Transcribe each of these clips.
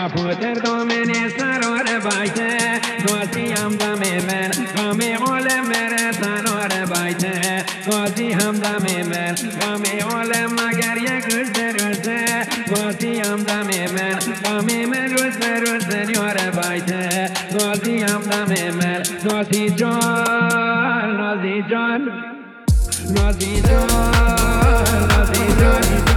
کپوتر دامن سرار بایته نازی همدم من غم عالم مره سرار بایته نازی همدم من غم عالم مگر یک روز روزه نازی همدم من غم من روز روز یار بایته نازی همدم من نازی جان نازی جان نازی جان نازی جان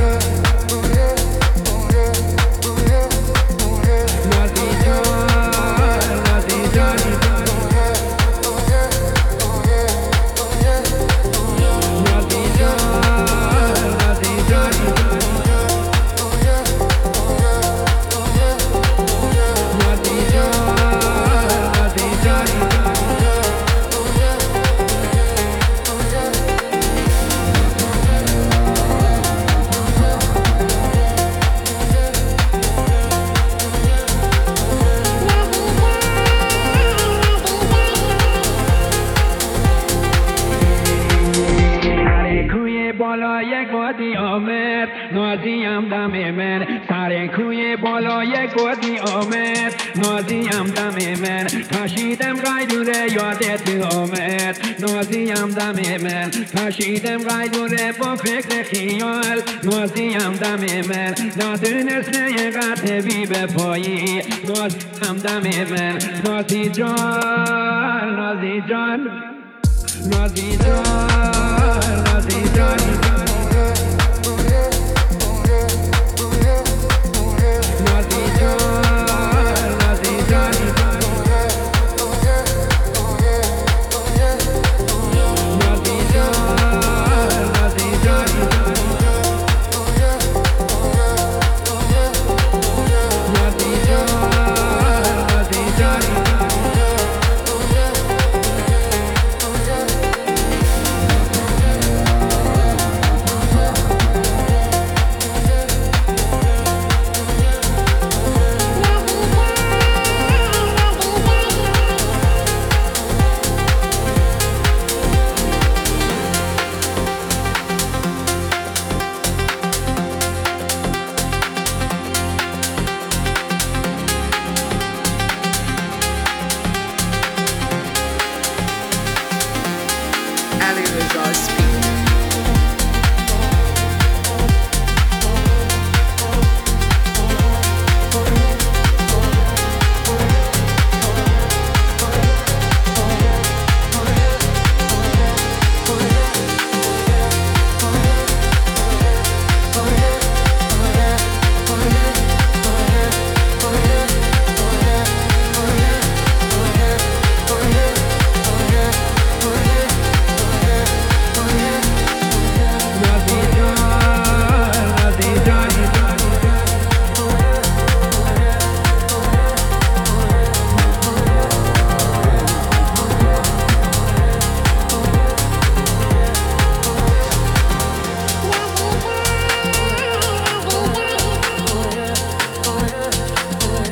بالا یک وادی آمد نازی هم دم من سر کوی بالا یک وادی آمد نازی هم دم من کشیدم قیدوره یادت آمد نازی هم دم من کشیدم قیدوره با فکر خیال نازی هم دم من ندونست قطع بی به پایی نازی هم دم من نازی جان نازی جان نازی جان نازی جان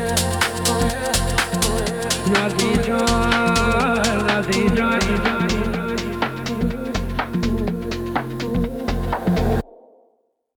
Nazi John,